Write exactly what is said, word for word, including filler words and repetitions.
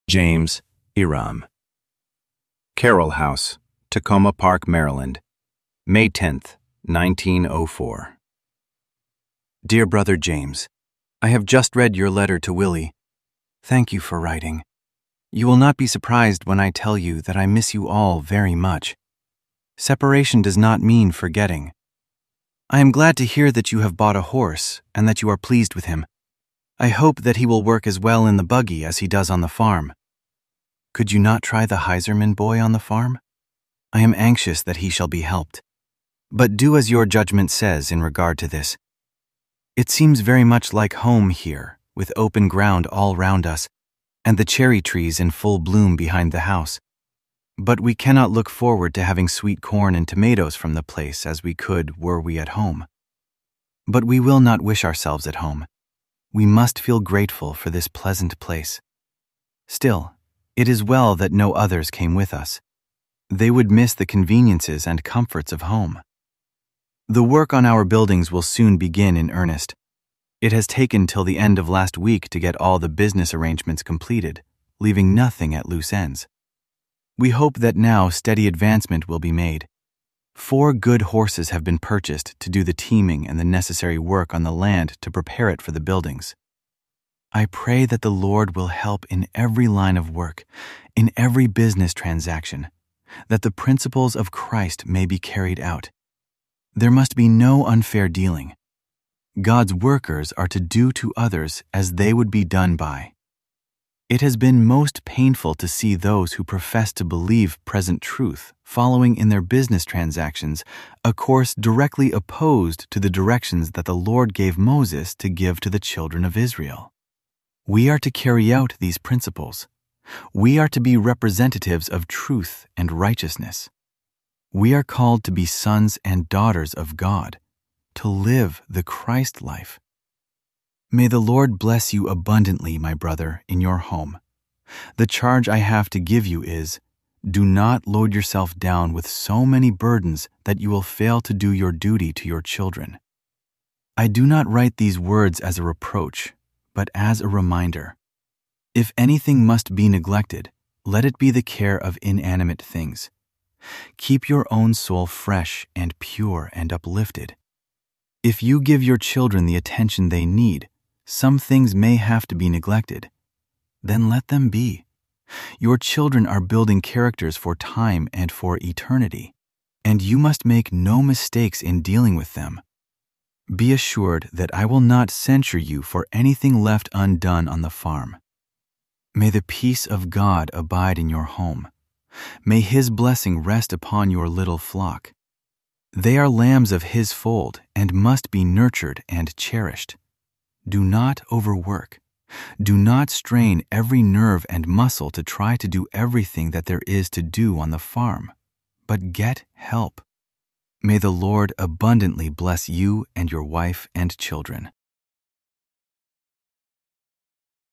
James, Iram. Carroll House, Tacoma Park, Maryland, May tenth, nineteen oh four. Dear Brother James, I have just read your letter to Willie. Thank you for writing. You will not be surprised when I tell you that I miss you all very much. Separation does not mean forgetting. I am glad to hear that you have bought a horse and that you are pleased with him. I hope that he will work as well in the buggy as he does on the farm. Could you not try the Heiserman boy on the farm? I am anxious that he shall be helped. But do as your judgment says in regard to this. It seems very much like home here, with open ground all round us, and the cherry trees in full bloom behind the house. But we cannot look forward to having sweet corn and tomatoes from the place as we could were we at home. But we will not wish ourselves at home. We must feel grateful for this pleasant place. Still, it is well that no others came with us. They would miss the conveniences and comforts of home. The work on our buildings will soon begin in earnest. It has taken till the end of last week to get all the business arrangements completed, leaving nothing at loose ends. We hope that now steady advancement will be made. Four good horses have been purchased to do the teaming and the necessary work on the land to prepare it for the buildings. I pray that the Lord will help in every line of work, in every business transaction, that the principles of Christ may be carried out. There must be no unfair dealing. God's workers are to do to others as they would be done by. It has been most painful to see those who profess to believe present truth following in their business transactions a course directly opposed to the directions that the Lord gave Moses to give to the children of Israel. We are to carry out these principles. We are to be representatives of truth and righteousness. We are called to be sons and daughters of God, to live the Christ life. May the Lord bless you abundantly, my brother, in your home. The charge I have to give you is, do not load yourself down with so many burdens that you will fail to do your duty to your children. I do not write these words as a reproach, but as a reminder. If anything must be neglected, let it be the care of inanimate things. Keep your own soul fresh and pure and uplifted. If you give your children the attention they need, some things may have to be neglected. Then let them be. Your children are building characters for time and for eternity, and you must make no mistakes in dealing with them. Be assured that I will not censure you for anything left undone on the farm. May the peace of God abide in your home. May His blessing rest upon your little flock. They are lambs of His fold and must be nurtured and cherished. Do not overwork. Do not strain every nerve and muscle to try to do everything that there is to do on the farm, but get help. May the Lord abundantly bless you and your wife and children.